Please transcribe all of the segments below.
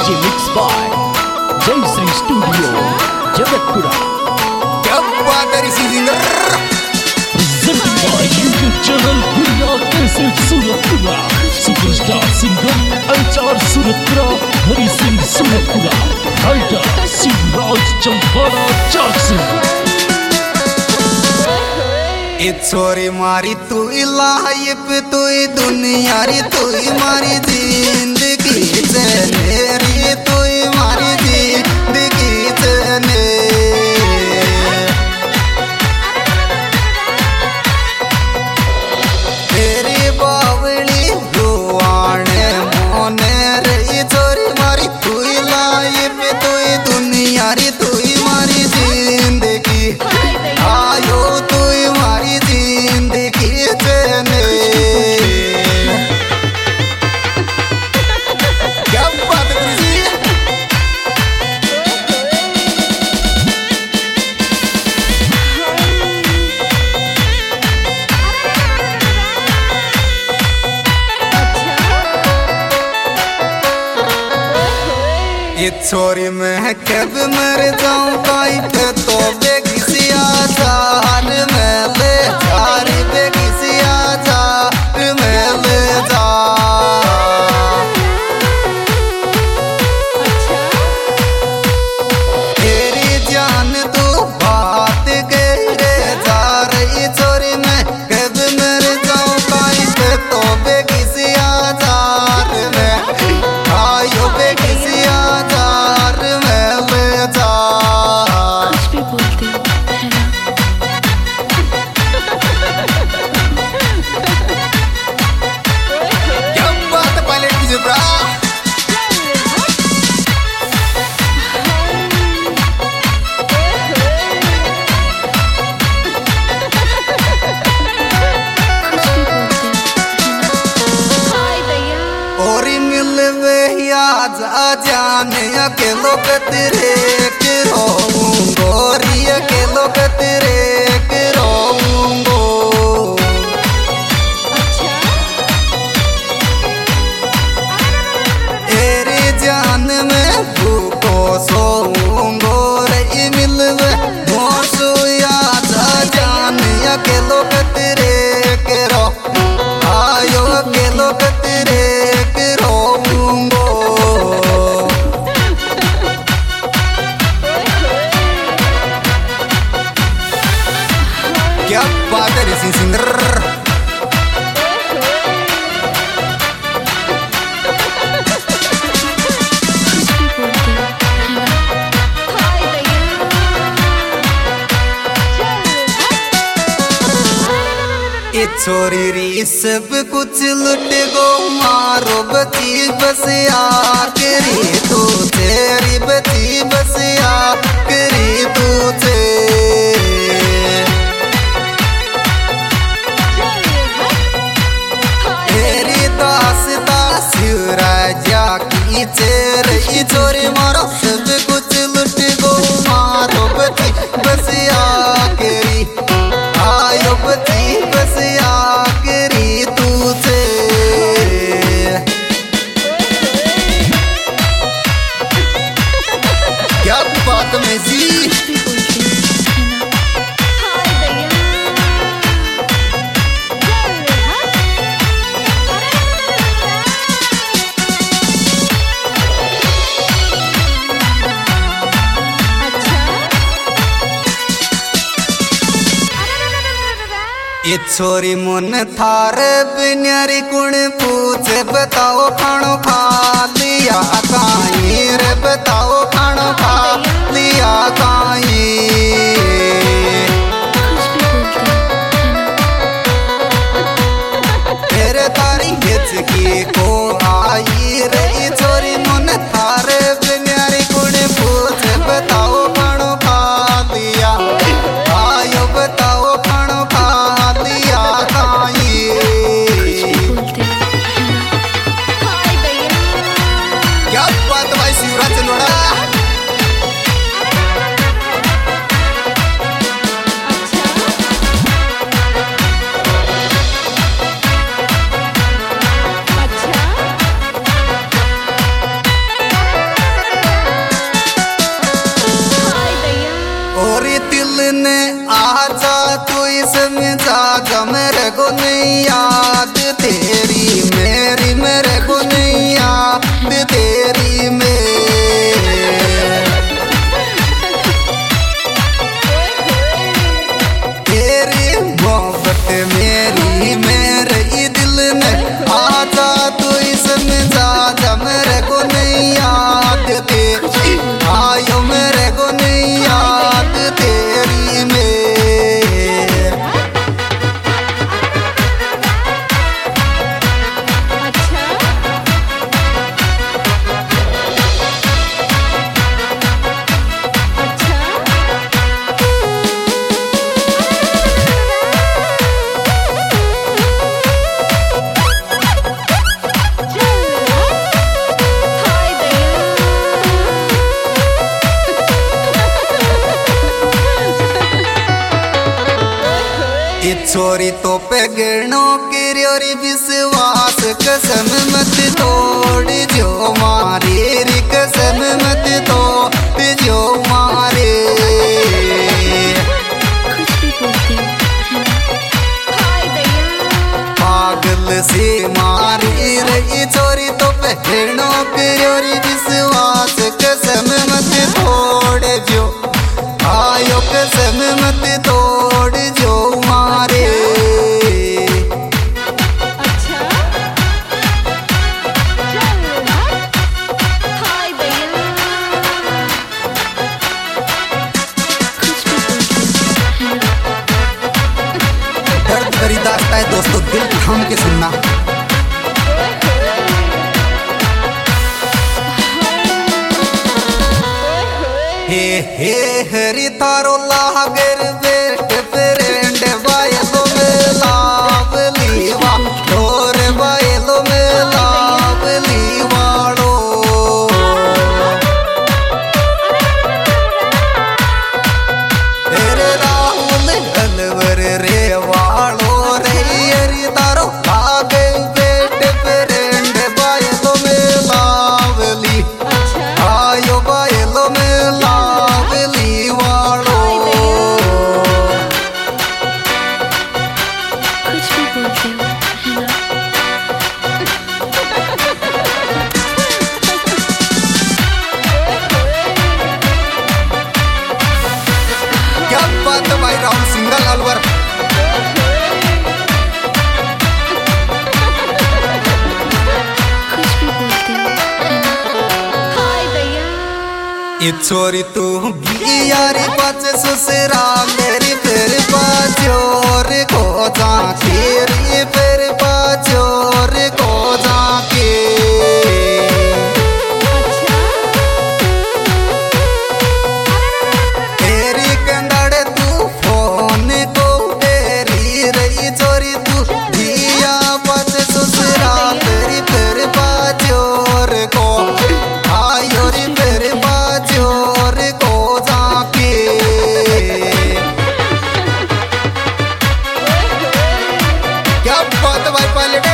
DJ mix by जय Shri studio Jagatpura. क्या बात है Rishi singer YouTube channel Gudiya कैसे सूरतपुरा। सुपरस्टार सिंगर अंचार सूरतपुरा, हरि सिंह सूरतपुरा, राइटर शिवराज चंपारा चाकसिंह। ए छोरी मारी तू लाइफ तू दुनिया री तू मारी जिंदगी रे तू मारी जिंदगी ने तेरी बावली रुआने मोने रे छोरी मारी तू लाइफ तू दुनिया री तू मारी जिंदगी आयो तू मारी जिंदगी ने क्या बात है जी ये छोरी मैं कब मर जाऊं काई पे तो बेगिसिया जार में ले जारी बेगिसिया जार में ले जा तेरी जान तू बात करे जा रही छोरी मैं कब मर जाऊं काई पे तो बेगिसिया जार में आयो बेगिसिया जार में ले जा कुछ भी बोलते हो है ना। क्या बात है पायलट की जबरा कुछ भी बोलते हो है ना। और मिलवे आज आ जाने के लोग तेरे के रोऊंगो रिया के लोग तेरे के रोऊंगो तेरी जान में भूखो सोऊंगो रे मिलवे मोसो आज आ जाने के लोग तेरे के रो आयो के लोग तेरे के रोऊंगो क्या बात है ऋषि सिंगर कुछ भी बोलते हो है ना। ये छोरी री सब कुछ लुट गो मारो बची बस आखरी तू तेरी बची बस आखरी तुझे तेरी दास दास राजा की चेरी छोरी मारो सब कुछ लुट गो मारो बची बस आखरी आयो बची बस आखरी तुझे क्या बात में जी कुछ भी बोलते हो है ना। ये छोरी मुन थारे बिन्यारी कुण पूछे बताओ खानो खा लिया काई रे बताओ खानो खा लिया काई कुछ भी बोलते हो है ना। तेरे तारी हिचकी को आई रे ये छोरी मुन थारे बिन्यारी कुण पूछे बताओ खानो खा लिया आयो बताओ खानो खा लिया काई बोलते हो है ना। क्या बात भाई शिवराज चंदोड़ा अच्छा छोरी तो पे गिरणों की रे विश्वास कसम मत तोड़ जो मारे रे कसम मत तोड़ जो मारे कुछ भी बोलते हो है ना? पागल से मारी रही छोरी तो पे गिरणों की रे विश्वास कसम मत तोड़ जो आयो कसम मत तोड़ जो मारे कुछ भी बोलते हो है ना? दर्द भरी दास्तां है दोस्तों, दिल थाम के सुनना। हे हरी तारो लागर बेट फ्रेंड बायलो में लावली वा डोर बायलो में लावली वाड़ो तेरे राहुल अलवर रे वाड़ो रे हरी तारो लागर बेट फ्रेंड बायलो में लावली आयो बायलो में लावली वाड़ो कुछ भी बोलते हो है ना? क्या बात है भाई राहुल सिंगल अलवर। कुछ भी बोलते हो है ना? ये छोरी तू यारी पाच ससुरा मेरी फिर पाचोर को जाके रे फिर पाचोर को जाके तेरी कंडड़ तू फोन को तेरी रही छोरी तू दिया पाच ससुरा तेरी फिर पाचोर को आयो रे फिर पाचोर को जाके क्या बात है भाई पायलट।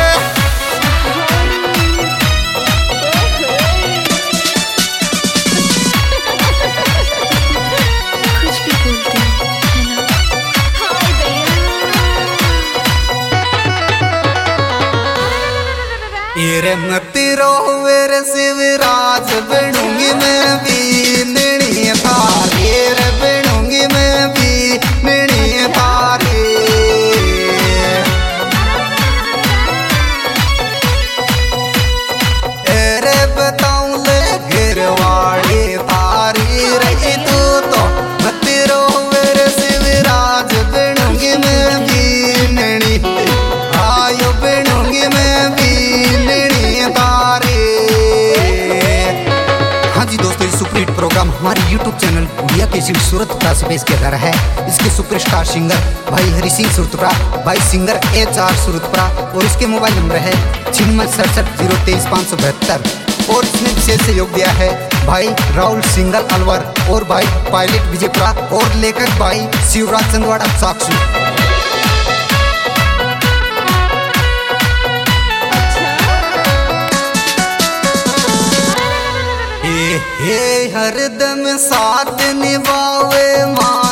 कुछ भी बोलते हो है ना? ये मती रोवे रे शिवराज बनूंगी मैं भी नणी थारे रे बनूंगी मैं भी नणी थारे अरे बताऊं ले घरवाड़ी थारी रही तू तो मती रोवे रे शिवराज बनूंगी मैं भी नणी आयो बनूंगी मैं भी नणी तारे। हाँ जी दोस्तों, ये सुपर हिट प्रोग्राम हमारे YouTube चैनल गुड़िया केसरी सूरतपुरा से पेश किया जा रहा है। इसके सुपरस्टार सिंगर भाई हरि सिंह सूरतपुरा, भाई सिंगर HR सूरतपुरा और इसके मोबाइल नंबर है 9667033572 और इसमें विशेष सहयोग दिया है भाई राहुल सिंगल अलवर और भाई पायलट विजयपुरा और लेखक भाई शिवराज चंदवाड़ा साक्षी। हे हरदम साथ निभावे माँ